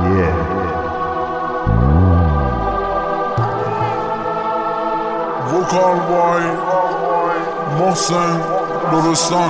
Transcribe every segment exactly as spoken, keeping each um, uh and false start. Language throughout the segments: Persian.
وکال بای محسن درستان.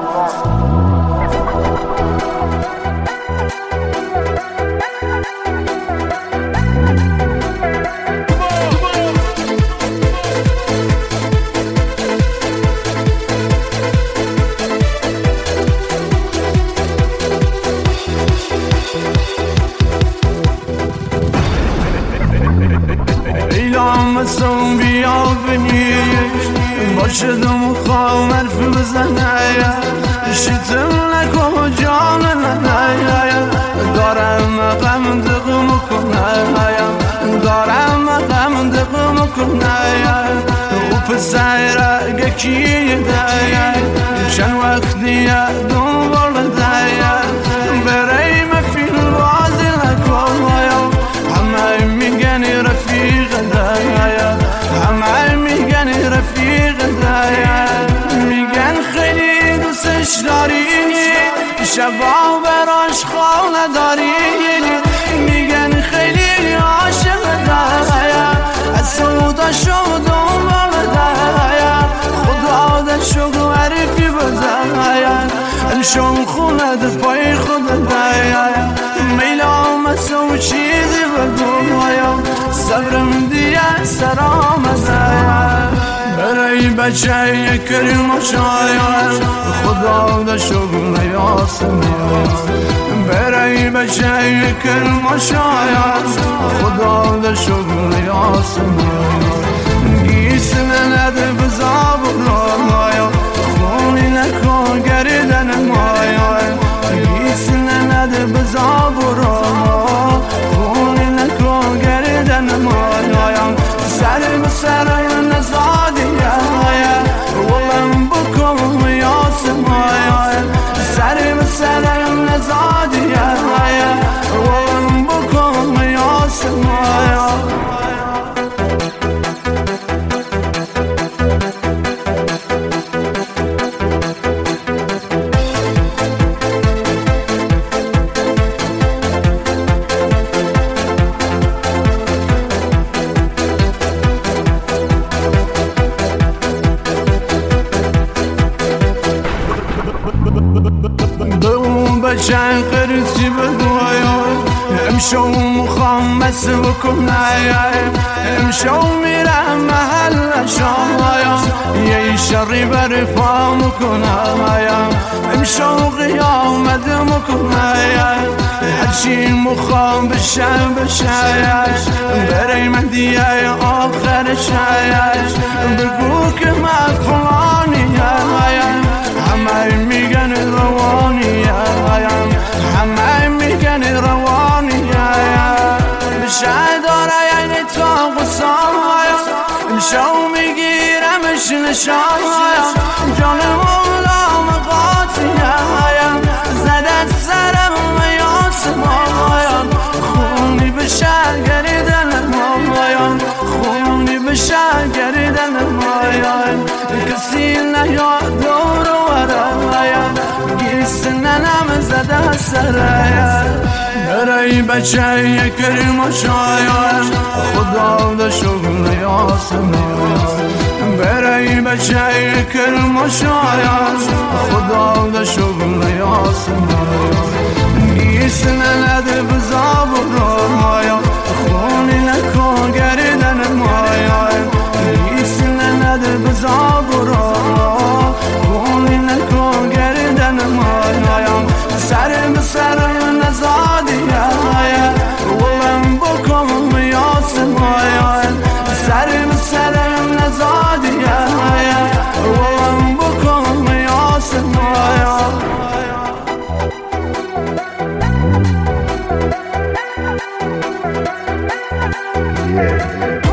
مسون بیا بنیش باشدم و خواه مرف بزنه شیطم نکن جان ننه دارم غم دقم کنه دارم غم دقم کنه و پسر گکی ده چند وقتی دنبال ده برای مفیل بازی نکن همه میگن رفیق دایا همه میگن رفیق دایا میگن خیلی دوستش داری شبا براش خواه نداری میگن خیلی عاشق دایا از سودا شدم دایا خدا دشو عرفی بدایا الشم خونت پای خود دایا میلا مسو چیزی بگویم صبرم دیگه سرام ازایا برای بچه کریم شاید خدا دا شغل یاسم برای بچه کریم شاید خدا دا شغل یاسم گیسم نده بزاب رایا خونی نکن گردن مایا گیسم نده بزاب رایا خونی نکن گردن مایا سر بسر نزادی ولم بکن یاسم سر بسر نزادی ولم بکن یاسم بچن قرصی بگویم امشو مخوام بس بکنم امشو میرم محل شایم یه شری بر پا مکنم امشو قیامت مکنم هرچی مخوام بشم بشش برای من دیگه آخر شش بگو که من فلانی همه میگن روانی همه میگن روانی بشه داره یعنی تا قصام امشو میگیرمش نشان جان مولا مقاطی زدت سرم یاسم خونی بشه گریدن مایان خونی بشه گریدن مایان کسی نیاد دور ننم زده سرایا برای بچه کریم شاید خدا دا شغل یاسم برای بچه کریم شاید خدا دا شغل یاسم گیس ننده بزاب رایا خونی نکن گردن مایا گیس ننده بزاب رایا خونی نکن گردن مایا سر بسر نزادی ولم بکن یاسم سر بسر نزادی ولم بکن یاسم Yeah.